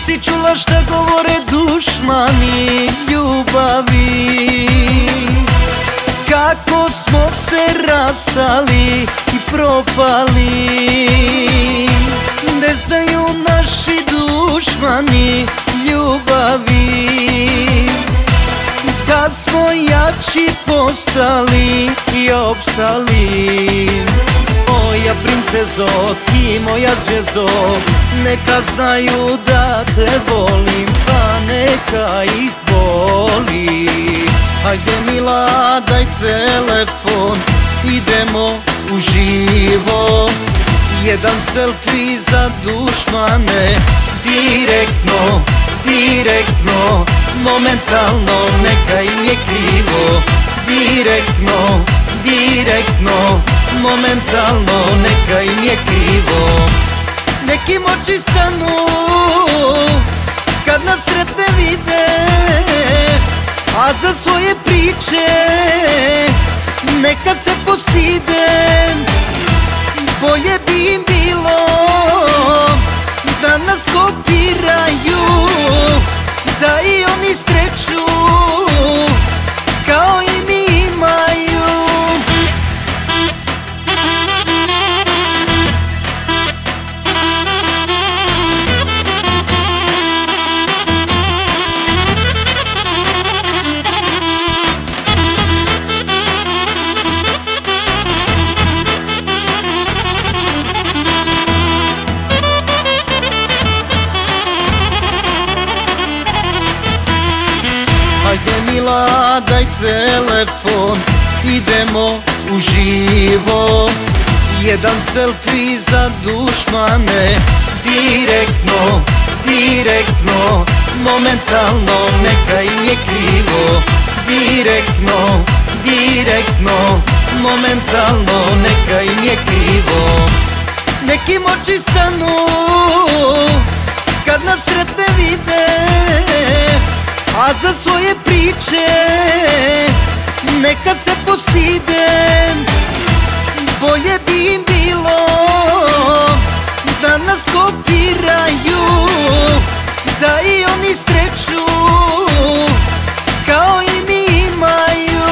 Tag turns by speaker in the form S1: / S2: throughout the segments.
S1: Nisi čula šta govore dušmani ljubavi, kako smo se rastali i propali. Ne znaju naši dušmani ljubavi, da smo jači postali i opstali. Moja princezo, ti moja zvijezdo, neka znaju da te volim, pa neka ih boli. Hajde mila, daj telefon, idemo uživo. Jedan selfie za dušmane, direktno, direktno, momentalno, neka im je krivo. Direktno, direktno, momentalno, neka im je krivo. Nekim oči stanu kad nas sretne vide, a za svoje priče neka se postide. Bolje bi im bilo da nas kopiraju, da i oni sreću kao i mi imaju. Hajde mila, daj telefon, idemo uživo. Jedan selfie za dušmane, direktno, direktno, momentalno, neka im je krivo. Direktno, direktno, momentalno, neka im je krivo. Nekim oči stanu kad nas sretne vide, a za svoje priče neka se postide. Bolje bi im bilo da nas kopiraju, da i oni sreću kao i mi imaju.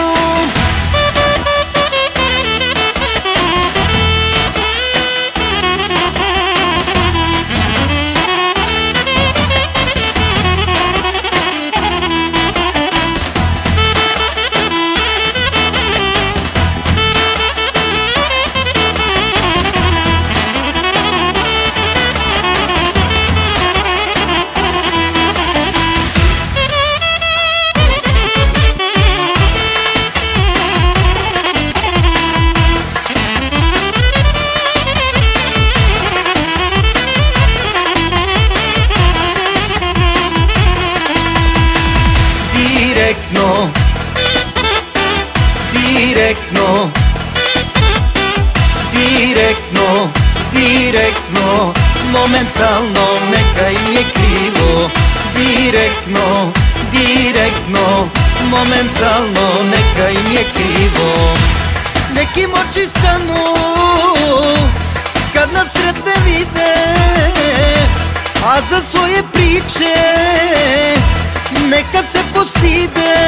S1: Direktno, direktno, direktno, direktno, momentalno, neka im je krivo. Direktno, direktno, momentalno, neka im je krivo. Nekim oči stanu kad nas sretne vide, a za svoje priče neka se postide.